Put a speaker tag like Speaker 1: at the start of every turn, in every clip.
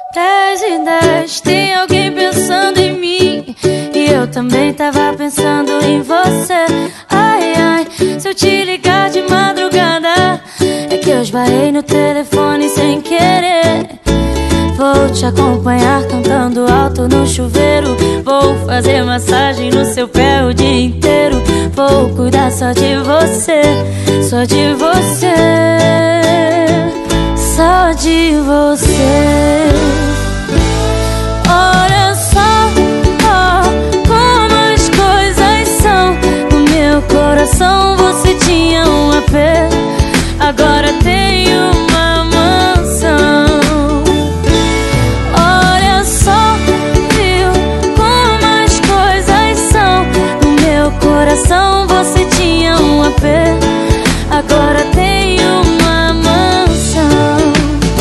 Speaker 1: 10 tem alguém pensando em mim, e eu também tava pensando em você. Ai, ai, se eu te ligar de madrugada, é que eu esbarrei no telefone sem querer. Vou te acompanhar cantando alto no chuveiro, vou fazer massagem no seu pé o dia inteiro. Vou cuidar só de você, só de você, só de você. Olha só, como as coisas são. No meu coração você tinha um AP, agora tem uma mansão. Olha só, viu como as coisas são. No meu coração você tinha um AP, agora tem uma mansão.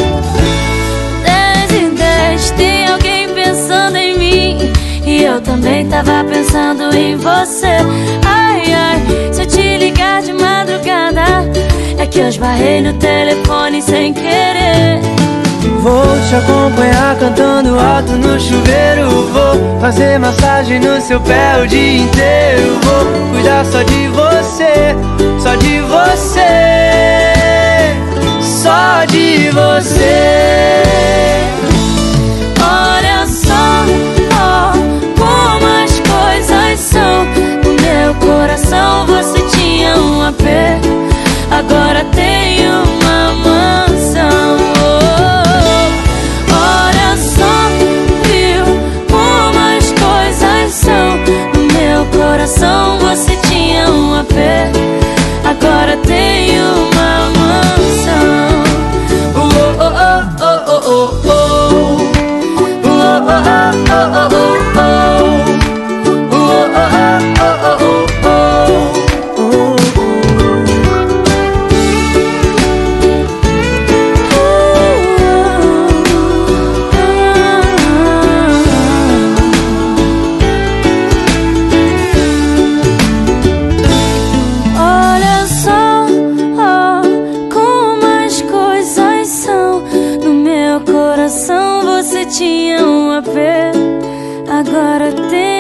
Speaker 1: 10 tem alguém pensando em mim, e eu também tava pensando em você. Ai, ai, se eu te ligar de madrugada, é que eu esbarrei no telefone sem querer.
Speaker 2: Vou te acompanhar cantando alto no chuveiro, vou fazer massagem no seu pé o dia inteiro. Vou cuidar só de você, só de você, só de você.
Speaker 1: Olha só, como as coisas são. No meu coração você tinha um AP, agora tem uma mansão. Olha só, viu como as coisas são. No meu coração você tinha um AP, agora tem uma mansão. Olha só, como as coisas são. No meu coração você tinha um AP, agora tem